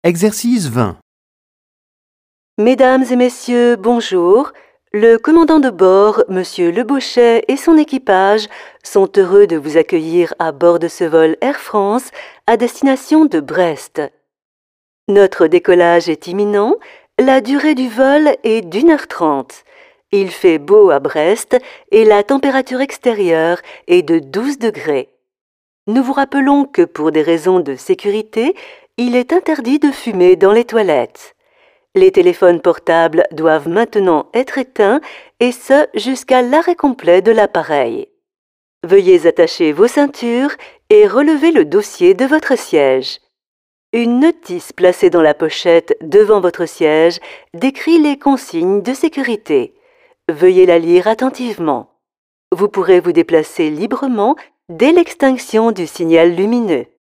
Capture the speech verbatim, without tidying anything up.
Exercice vingt. Mesdames et messieurs, bonjour. Le commandant de bord, Monsieur Lebauchet, et son équipage sont heureux de vous accueillir à bord de ce vol Air France à destination de Brest. Notre décollage est imminent. La durée du vol est d'une heure trente. Il fait beau à Brest et la température extérieure est de douze degrés. Nous vous rappelons que pour des raisons de sécurité, il est interdit de fumer dans les toilettes. Les téléphones portables doivent maintenant être éteints et ce jusqu'à l'arrêt complet de l'appareil. Veuillez attacher vos ceintures et relever le dossier de votre siège. Une notice placée dans la pochette devant votre siège décrit les consignes de sécurité. Veuillez la lire attentivement. Vous pourrez vous déplacer librement dès l'extinction du signal lumineux.